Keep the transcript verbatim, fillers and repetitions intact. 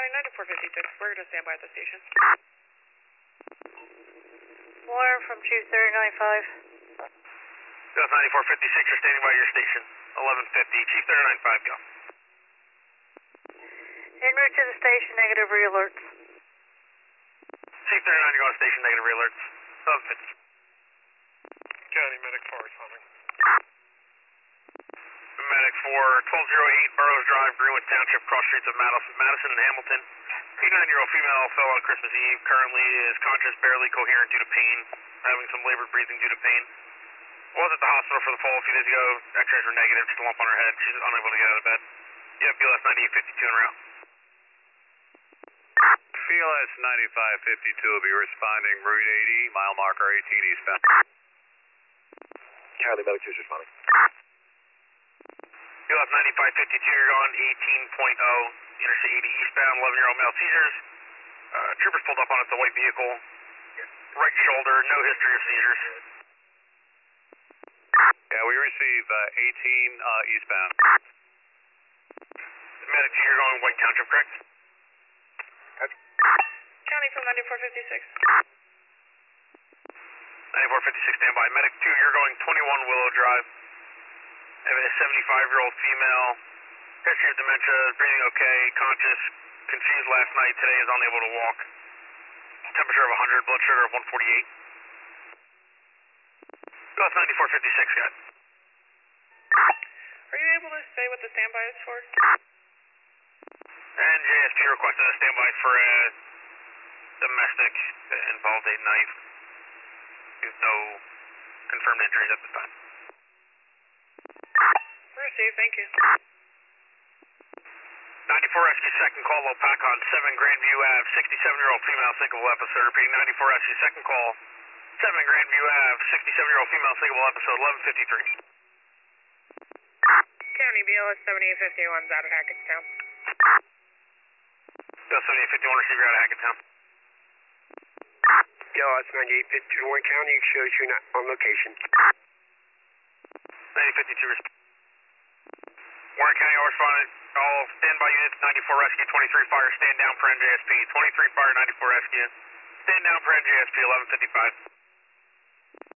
County ninety-four fifty-six, we're going to stand by at the station. Warren from Chief thirty ninety-five. Gulf ninety-four fifty-six, you're standing by your station. eleven fifty, Chief thirty ninety-five, go. En route to the station, negative re-alerts. Chief thirty-nine, you're on station, negative re-alerts. eleven fifty. County Medic four responding. Medic for twelve oh eight Burroughs Drive, Greenwood Township, cross streets of Madison, Madison and Hamilton. eighty-nine-year-old female fell on Christmas Eve. Currently is conscious, barely coherent due to pain, having some labored breathing due to pain. Was at the hospital for the fall a few days ago. X-rays were negative, just a lump on her head. She's unable to get out of bed. You have B L S ninety-eight fifty-two en route. B L S ninety-five fifty-two will be responding, Route eighty, mile marker eighteen eastbound. Charlie Medic two is responding. B L S ninety-five fifty-two, you're going eighteen point oh, Interstate eighty eastbound, eleven-year-old male seizures. Uh, troopers pulled up on it, the white vehicle. Right shoulder, no history of seizures. Yeah, we receive uh, eighteen uh, eastbound. Medic two, you're going White Township, correct? County from ninety-four fifty-six. ninety-four fifty-six, standby. Medic two, you're going twenty-one Willow Drive. Have a seventy-five-year-old female. History of dementia, breathing okay, conscious, confused last night, today is unable to walk. Temperature of one hundred, blood sugar of one forty-eight. B L S ninety-four fifty-six, got. Are you able to say what the standby is for? And J S P requested a standby for a domestic that involved a knife. There's no confirmed injuries at this time. Received, thank you. ninety-four Rescue, second call, low pack on seven Grandview Ave, sixty-seven-year-old female sinkable episode. Repeating, ninety-four Rescue, second call, seven Grandview Ave, sixty-seven-year-old female sinkable episode, eleven fifty-three. County B L S seventy-eight fifty-one is out of Hackettstown. B L S seventy-eight fifty-one, receiver out of Hackettstown. B L S ninety-eight fifty-one County shows you not on location. ninety-eight fifty-two, Warren County, all responded. All standby units, ninety-four Rescue, twenty-three Fire, stand down for N J S P. twenty-three Fire, ninety-four Rescue. Stand down for N J S P, eleven fifty-five.